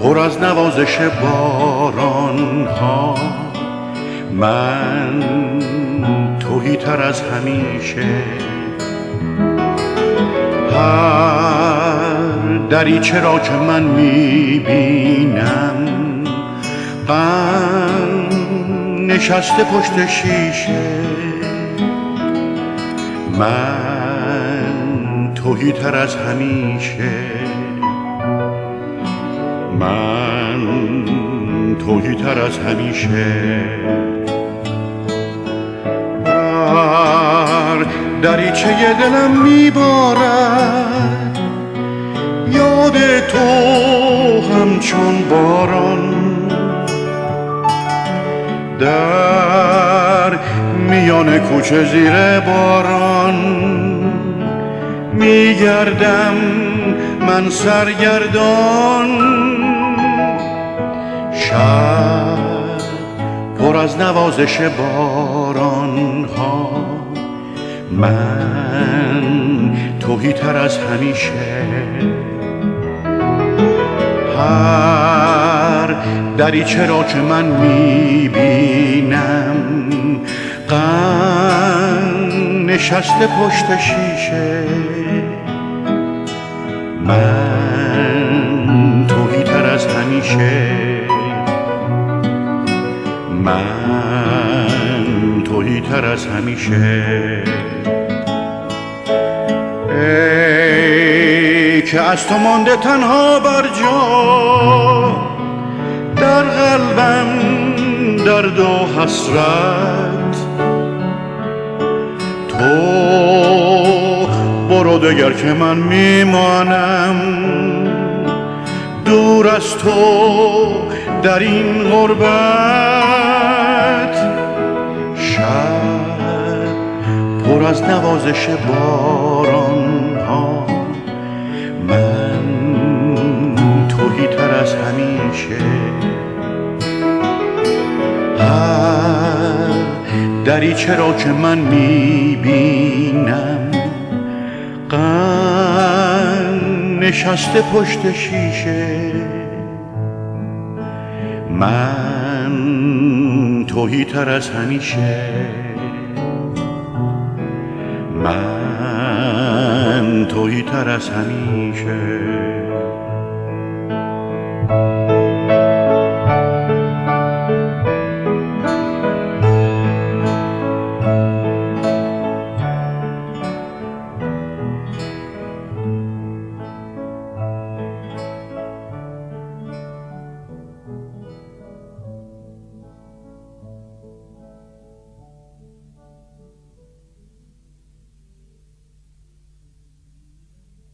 پر از نوازش باران ها، من تهی تر از همیشه. هر دریچه را که من میبینم غم نشسته پشت شیشه، من تهی تر از همیشه، من تهی تر از همیشه. در دریچه دلم میبارد یاد تو همچون باران، در میان کوچه زیر باران میگردم من سرگردان. شب پر از نوازش باران ها، من تهی تر از همیشه. هر دریچه را که من میبینم غم نشسته پشت شیشه، من تهی تر از همیشه، من تهی تر از همیشه. ای که از تو مانده تنها بر جا، در قلبم درد و حسرت، تو برو دگر که من میمانم دور از تو در این غربت. شب پر از نوازش باران ها، من تهی تر از همیشه. هر دریچه را که من میبینم غم نشسته پشت شیشه، من تهی تر از همیشه، من تهی تر از همیشه.